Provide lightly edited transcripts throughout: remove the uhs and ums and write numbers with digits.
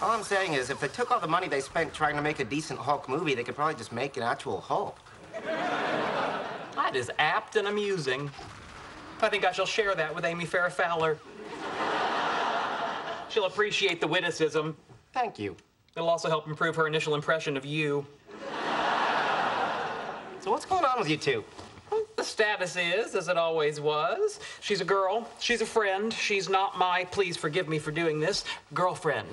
All I'm saying is, if they took all the money they spent trying to make a decent Hulk movie, they could probably just make an actual Hulk. That is apt and amusing. I think I shall share that with Amy Farrah Fowler. She'll appreciate the witticism. Thank you. It'll also help improve her initial impression of you. So what's going on with you two? The status is, as it always was. She's a girl. She's a friend. She's not my, please forgive me for doing this, girlfriend.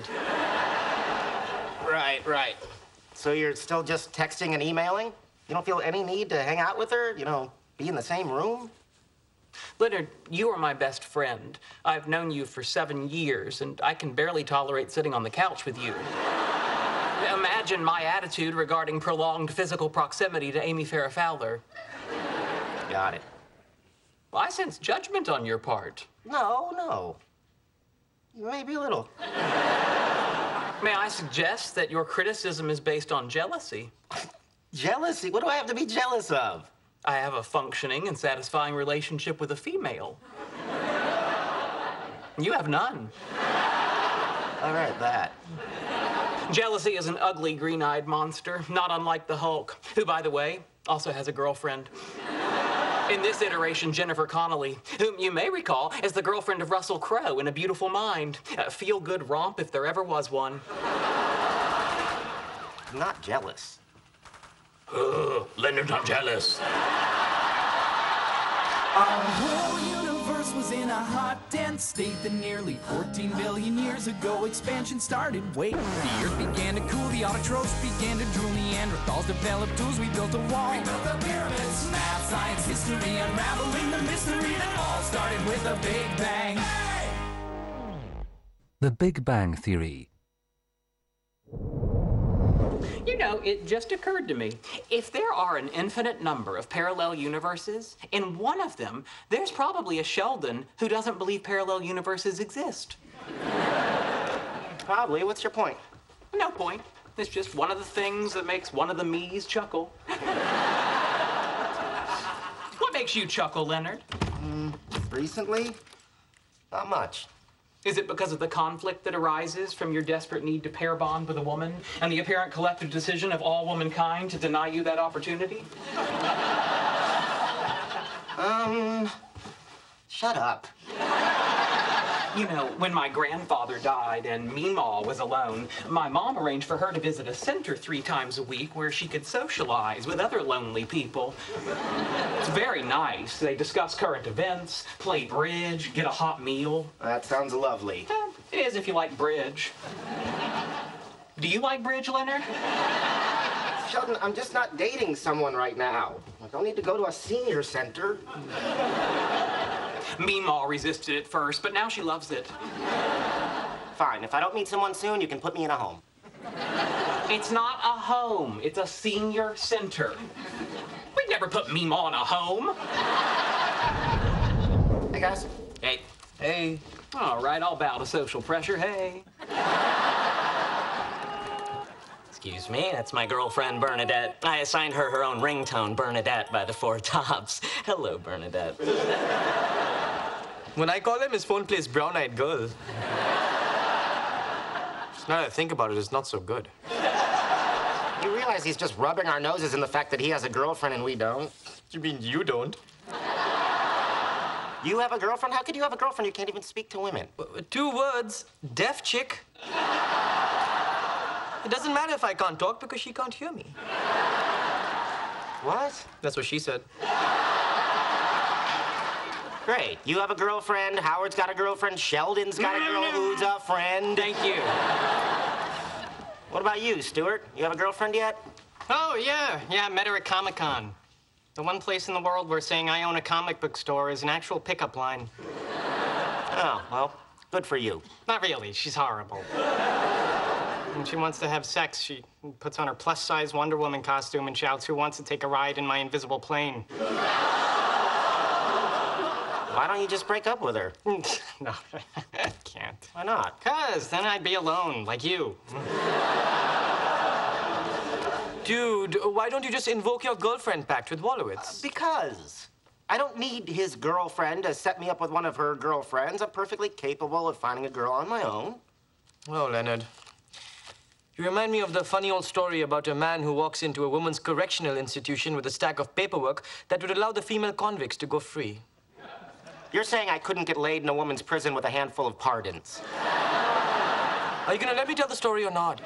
Right. So you're still just texting and emailing? You don't feel any need to hang out with her? You know, be in the same room? Leonard, you are my best friend. I've known you for 7 years, and I can barely tolerate sitting on the couch with you. Imagine my attitude regarding prolonged physical proximity to Amy Farrah Fowler. Got it. Well, I sense judgment on your part. No. Maybe a little. May I suggest that your criticism is based on jealousy? Jealousy? What do I have to be jealous of? I have a functioning and satisfying relationship with a female. You have none. All right, that. Jealousy is an ugly, green-eyed monster, not unlike the Hulk, who, by the way, also has a girlfriend. In this iteration, Jennifer Connelly, whom you may recall as the girlfriend of Russell Crowe in A Beautiful Mind. A feel-good romp if there ever was one. I'm not jealous. Leonard, I'm jealous. Our whole universe was in a hot, dense state that nearly 14 billion years ago expansion started. Wait, the earth began to cool, the autotrophs began to drool, Neanderthals developed tools, we built a wall. We built the pyramids, math, science, history, unraveling the mystery that all started with a Big Bang. Hey! The Big Bang Theory. You know, it just occurred to me. If there are an infinite number of parallel universes, in one of them, there's probably a Sheldon who doesn't believe parallel universes exist. Probably. What's your point? No point. It's just one of the things that makes one of the me's chuckle. What makes you chuckle, Leonard? Recently? Not much. Is it because of the conflict that arises from your desperate need to pair bond with a woman and the apparent collective decision of all womankind to deny you that opportunity? Shut up. You know, when my grandfather died and Meemaw was alone, my mom arranged for her to visit a center 3 times a week where she could socialize with other lonely people. It's very nice. They discuss current events, play bridge, get a hot meal. That sounds lovely. It is if you like bridge. Do you like bridge, Leonard? Sheldon, I'm just not dating someone right now. I don't need to go to a senior center. Meemaw resisted it first, but now she loves it. Fine. If I don't meet someone soon, you can put me in a home. It's not a home. It's a senior center. We'd never put Meemaw in a home. Hey, guys. Hey. Hey. All right, I'll bow to social pressure. Hey. Excuse me, that's my girlfriend, Bernadette. I assigned her her own ringtone, Bernadette, by the Four Tops. Hello, Bernadette. When I call him, his phone plays Brown Eyed Girl. Now that I think about it, it's not so good. You realize he's just rubbing our noses in the fact that he has a girlfriend and we don't? You mean you don't? You have a girlfriend? How could you have a girlfriend? You can't even speak to women. 2 words, deaf chick. It doesn't matter if I can't talk because she can't hear me. What? That's what she said. Great. You have a girlfriend, Howard's got a girlfriend, Sheldon's got a girl who's a friend. Thank you. What about you, Stuart? You have a girlfriend yet? Oh, yeah. Yeah, I met her at Comic-Con. The one place in the world where saying I own a comic book store is an actual pickup line. Oh, well, good for you. Not really. She's horrible. When she wants to have sex, she puts on her plus-size Wonder Woman costume and shouts, "Who wants to take a ride in my invisible plane?" Why don't you just break up with her? No, I can't. Why not? 'Cause then I'd be alone, like you. Dude, why don't you just invoke your girlfriend pact with Wolowitz? Because I don't need his girlfriend to set me up with one of her girlfriends. I'm perfectly capable of finding a girl on my own. Well, Leonard, You remind me of the funny old story about a man who walks into a woman's correctional institution with a stack of paperwork that would allow the female convicts to go free. You're saying I couldn't get laid in a woman's prison with a handful of pardons. Are you gonna let me tell the story or not?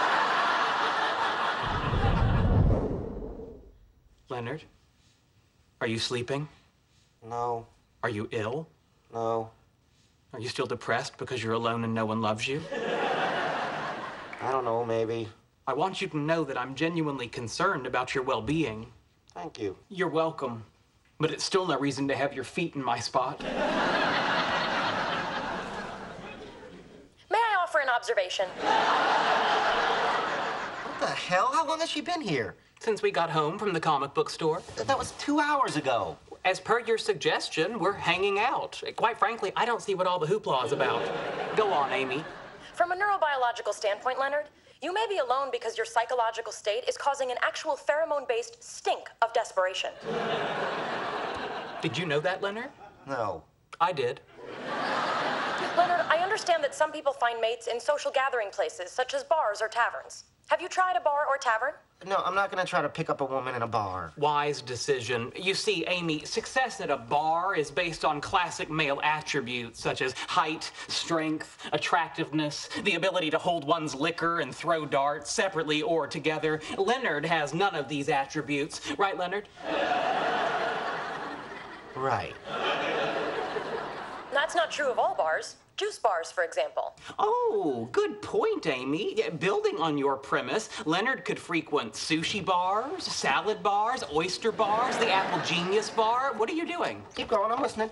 Leonard, are you sleeping? No, Are you ill? no. Are you still depressed because you're alone and no one loves you? I don't know, maybe. I want you to know that I'm genuinely concerned about your well-being. Thank you. You're welcome, but it's still no reason to have your feet in my spot. May I offer an observation? What the hell? How long has she been here? Since we got home from the comic book store, That was 2 hours ago. as per your suggestion, we're hanging out. Quite frankly, I don't see what all the hoopla is about. Go on, Amy. From a neurobiological standpoint, Leonard, you may be alone because your psychological state is causing an actual pheromone-based stink of desperation. Did you know that, Leonard? No. I did. Leonard, I understand that some people find mates in social gathering places, such as bars or taverns. Have you tried a bar or tavern? No, I'm not gonna try to pick up a woman in a bar. Wise decision. You see, Amy, success at a bar is based on classic male attributes such as height, strength, attractiveness, the ability to hold one's liquor and throw darts separately or together. Leonard has none of these attributes. Right, Leonard? Right. That's not true of all bars. Juice bars, for example. Oh, good point, Amy. Yeah, building on your premise, Leonard could frequent sushi bars, salad bars, oyster bars, the Apple Genius bar. What are you doing? Keep going, I'm listening.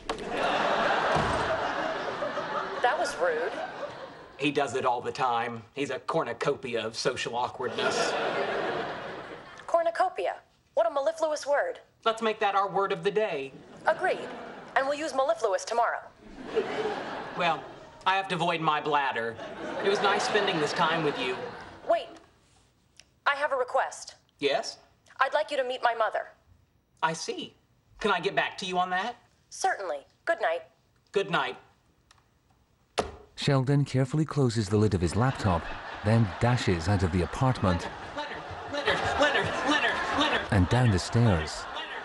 That was rude. He does it all the time. He's a cornucopia of social awkwardness. Cornucopia. What a mellifluous word. Let's make that our word of the day. Agreed. And we'll use mellifluous tomorrow. Well, I have to void my bladder. It was nice spending this time with you. Wait. I have a request. Yes? I'd like you to meet my mother. I see. Can I get back to you on that? Certainly. Good night. Good night. Sheldon carefully closes the lid of his laptop, then dashes out of the apartment Leonard! and down the stairs.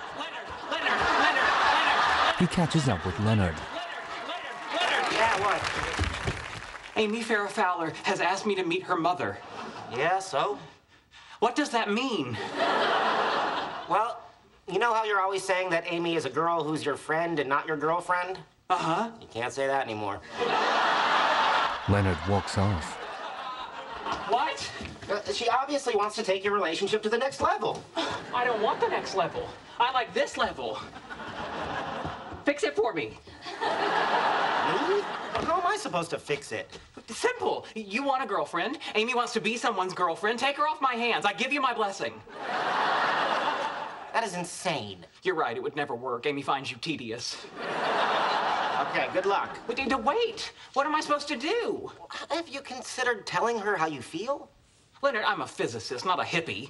Leonard! He catches up with Leonard. Yeah, what? Amy Farrah Fowler has asked me to meet her mother. Yeah, so? What does that mean? Well, you know how you're always saying that Amy is a girl who's your friend and not your girlfriend? Uh-huh. You can't say that anymore. Leonard walks off. What? She obviously wants to take your relationship to the next level. I don't want the next level. I like this level. Fix it for me. Me? How am I supposed to fix it? Simple. You want a girlfriend. Amy wants to be someone's girlfriend. Take her off my hands. I give you my blessing. That is insane. You're right. It would never work. Amy finds you tedious. Okay, good luck. Wait. What am I supposed to do? Have you considered telling her how you feel? Leonard, I'm a physicist, not a hippie.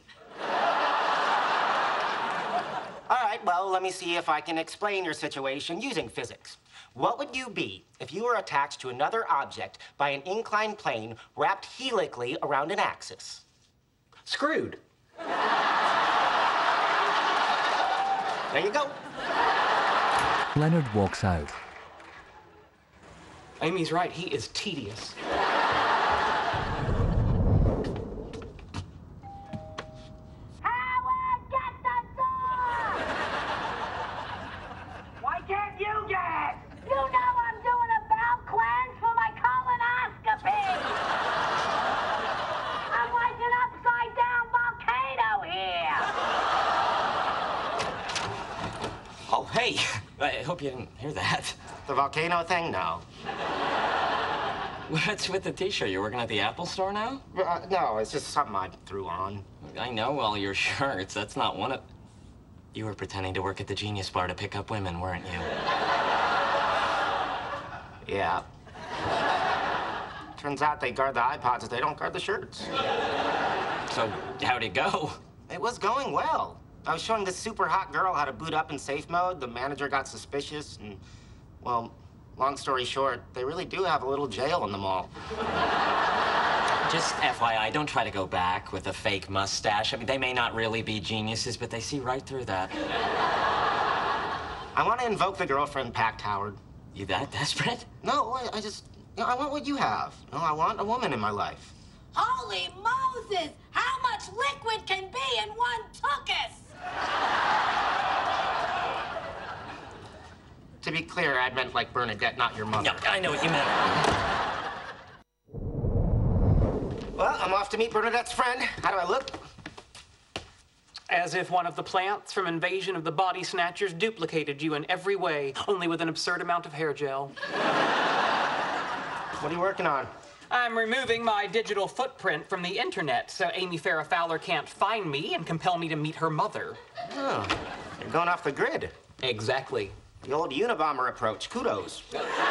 All right, well, let me see if I can explain your situation using physics. What would you be if you were attached to another object by an inclined plane wrapped helically around an axis? Screwed. There you go. Leonard walks out. Amy's right. He is tedious. Howard, get the door! Why can't you get it? You know I'm doing a bowel cleanse for my colonoscopy. I'm like an upside down volcano here. Oh, hey. I hope you didn't hear that. The volcano thing? No. What's with the t-shirt? You're working at the Apple store now? No, it's just something I threw on. I know all your shirts. That's not one of... You were pretending to work at the Genius Bar to pick up women, weren't you? Yeah. Turns out they guard the iPods, they don't guard the shirts. So, how'd it go? It was going well. I was showing this super hot girl how to boot up in safe mode. The manager got suspicious, and, well, long story short, they really do have a little jail in the mall. Just FYI, don't try to go back with a fake mustache. I mean, they may not really be geniuses, but they see right through that. I want to invoke the girlfriend pact, Howard. You that desperate? No, I just, I want what you have. I want a woman in my life. Holy Moses! How much liquid can be in one tuchus? To be clear, I meant like Bernadette, not your mother. No, I know what you meant. Well, I'm off to meet Bernadette's friend. How do I look? As if one of the plants from Invasion of the Body Snatchers duplicated you in every way, only with an absurd amount of hair gel. What are you working on? I'm removing my digital footprint from the internet so Amy Farrah Fowler can't find me and compel me to meet her mother. Oh, you're going off the grid. Exactly. The old Unabomber approach. Kudos.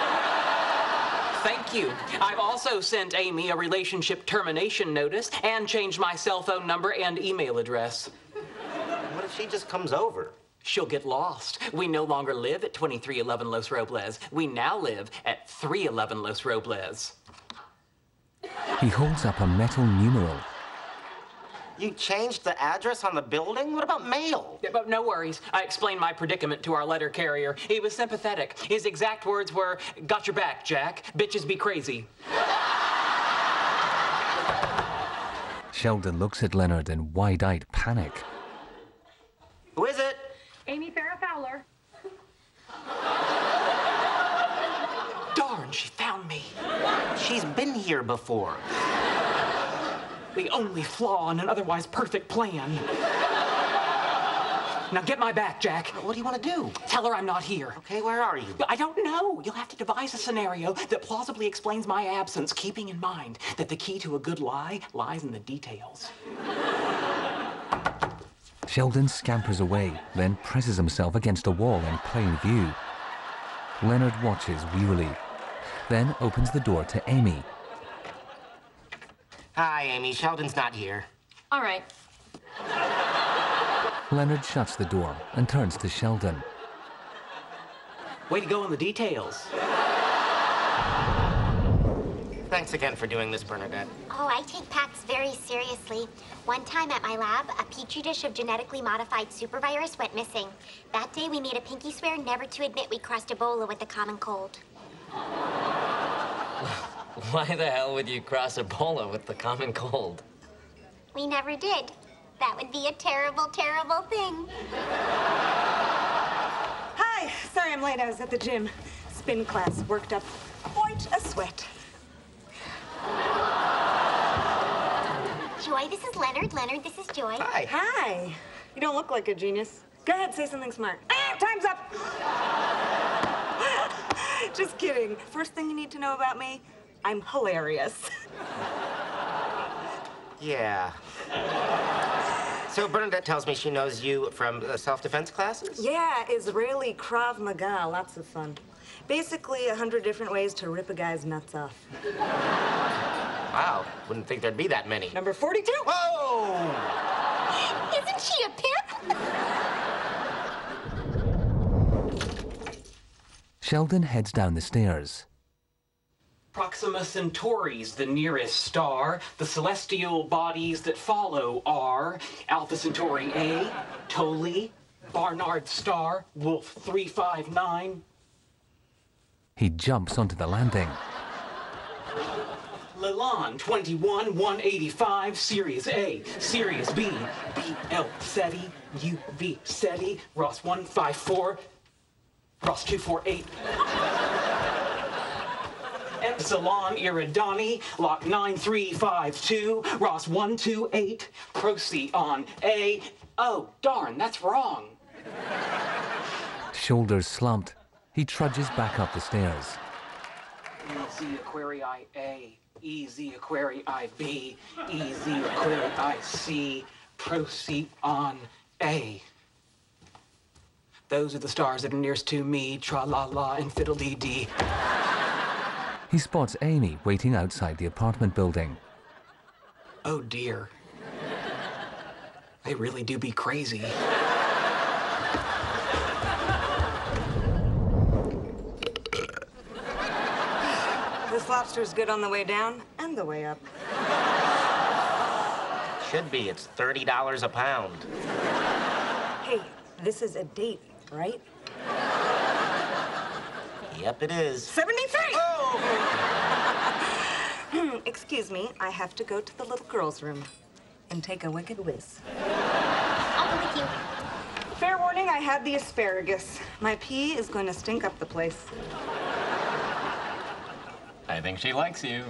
Thank you. I've also sent Amy a relationship termination notice and changed my cell phone number and email address. What if she just comes over? She'll get lost. We no longer live at 2311 Los Robles. We now live at 311 Los Robles. He holds up a metal numeral. You changed the address on the building? What about mail? Yeah, but no worries. I explained my predicament to our letter carrier. He was sympathetic. His exact words were, "Got your back, Jack. Bitches be crazy." Sheldon looks at Leonard in wide-eyed panic. Who is it? Amy Farrah Fowler. Darn, she found me. She's been here before. The only flaw in an otherwise perfect plan. Now get my back, Jack. What do you want to do? Tell her I'm not here. Okay, where are you? I don't know. You'll have to devise a scenario that plausibly explains my absence, keeping in mind that the key to a good lie lies in the details. Sheldon scampers away, then presses himself against a wall in plain view. Leonard watches wearily, then opens the door to Amy. Hi, Amy. Sheldon's not here. All right. Leonard shuts the door and turns to Sheldon. Way to go on the details. Thanks again for doing this, Bernadette. Oh, I take pacts very seriously. One time at my lab, a petri dish of genetically modified supervirus went missing. That day, we made a pinky swear never to admit we crossed Ebola with the common cold. Why the hell would you cross Ebola with the common cold? We never did. That would be a terrible, terrible thing. Hi, sorry I'm late. I was at the gym. Spin class, worked up quite a sweat. Joy, this is Leonard. Leonard, this is Joy. Hi. Hi. You don't look like a genius. Go ahead, say something smart. Ah, time's up! Just kidding. First thing you need to know about me, I'm hilarious. Yeah. So Bernadette tells me she knows you from self-defense classes? Yeah, Israeli Krav Maga, lots of fun. Basically, 100 different ways to rip a guy's nuts off. Wow, wouldn't think there'd be that many. Number 42. Whoa! Isn't she a pimp? Sheldon heads down the stairs. Proxima Centauris, the nearest star. The celestial bodies that follow are Alpha Centauri A, Toli, Barnard Star, Wolf 359. He jumps onto the landing. Lelan 21185, Sirius A, Sirius B, BL SETI, UV SETI, Ross 154, Ross 248. Epsilon Iridani, Lock 9352, Ross 128, Procyon A. Oh, darn, that's wrong. Shoulders slumped. He trudges back up the stairs. EZ Aquarii A, EZ Aquarii B, EZ Aquarii C, Procyon A. Those are the stars that are nearest to me, tra-la-la and fiddle-dee-dee. He spots Amy waiting outside the apartment building. Oh dear. They really do be crazy. This lobster's good on the way down and the way up. Should be. It's $30 a pound. Hey, this is a date, right? Yep, it is. 73! Oh! Excuse me, I have to go to the little girl's room and take a wicked whiz. I'll go with you. Fair warning, I had the asparagus. My pee is going to stink up the place. I think she likes you.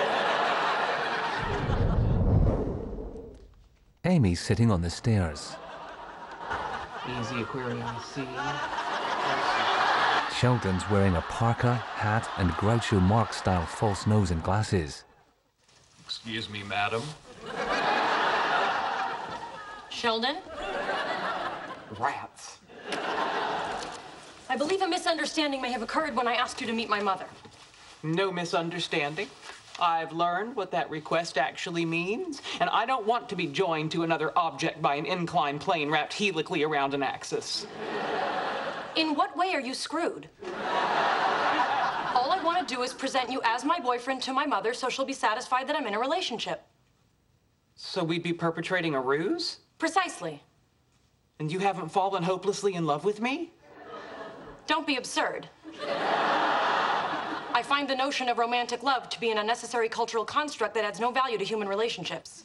Amy's sitting on the stairs. Easy, Aquarium, see? Sheldon's wearing a parka, hat, and Groucho Marx-style false nose and glasses. Excuse me, madam. Sheldon? Rats. I believe a misunderstanding may have occurred when I asked you to meet my mother. No misunderstanding. I've learned what that request actually means, and I don't want to be joined to another object by an inclined plane wrapped helically around an axis. In what way are you screwed? All I want to do is present you as my boyfriend to my mother so she'll be satisfied that I'm in a relationship. So we'd be perpetrating a ruse? Precisely. And you haven't fallen hopelessly in love with me? Don't be absurd. I find the notion of romantic love to be an unnecessary cultural construct that adds no value to human relationships.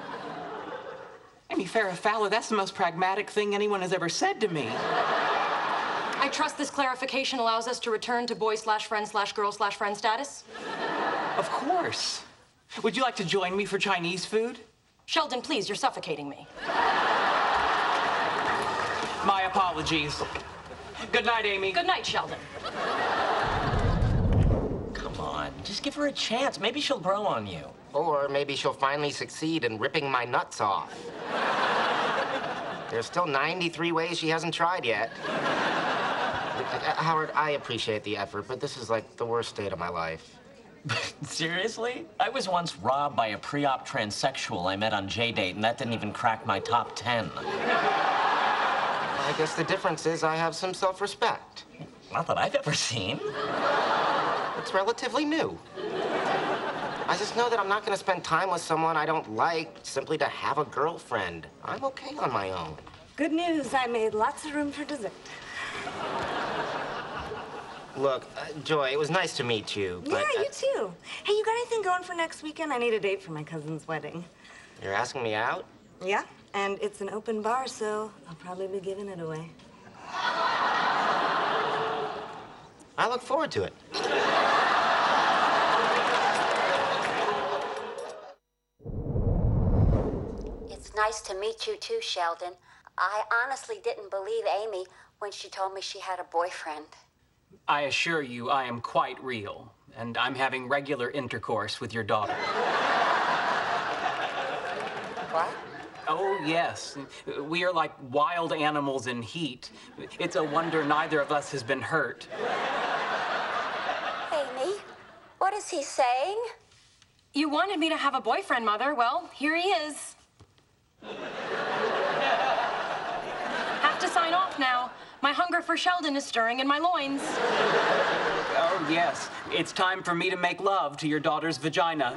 Amy Farrah Fowler, that's the most pragmatic thing anyone has ever said to me. I trust this clarification allows us to return to boy/friend/girl/friend status. Of course. Would you like to join me for Chinese food? Sheldon, please, you're suffocating me. My apologies. Good night, Amy. Good night, Sheldon. Come on, just give her a chance. Maybe she'll grow on you. Or maybe she'll finally succeed in ripping my nuts off. There's still 93 ways she hasn't tried yet. Howard, I appreciate the effort, but this is like the worst date of my life. Seriously? I was once robbed by a pre-op transsexual I met on J-Date, and that didn't even crack my top 10. I guess the difference is I have some self-respect. Not that I've ever seen. It's relatively new. I just know that I'm not going to spend time with someone I don't like simply to have a girlfriend. I'm okay on my own. Good news, I made lots of room for dessert. Look, Joy, it was nice to meet you, but... Yeah, you too. Hey, you got anything going for next weekend? I need a date for my cousin's wedding. You're asking me out? Yeah, and it's an open bar, so I'll probably be giving it away. I look forward to it. It's nice to meet you too, Sheldon. I honestly didn't believe Amy when she told me she had a boyfriend. I assure you, I am quite real, and I'm having regular intercourse with your daughter. What? Oh, yes. We are like wild animals in heat. It's a wonder neither of us has been hurt. Amy, what is he saying? You wanted me to have a boyfriend, Mother. Well, here he is. Have to sign off now. My hunger for Sheldon is stirring in my loins. Oh, yes. It's time for me to make love to your daughter's vagina.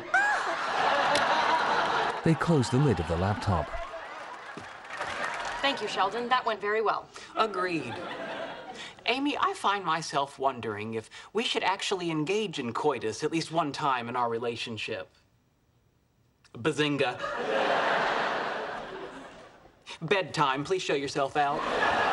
They close the lid of the laptop. Thank you, Sheldon. That went very well. Agreed. Amy, I find myself wondering if we should actually engage in coitus at least one time in our relationship. Bazinga. Bedtime, please show yourself out.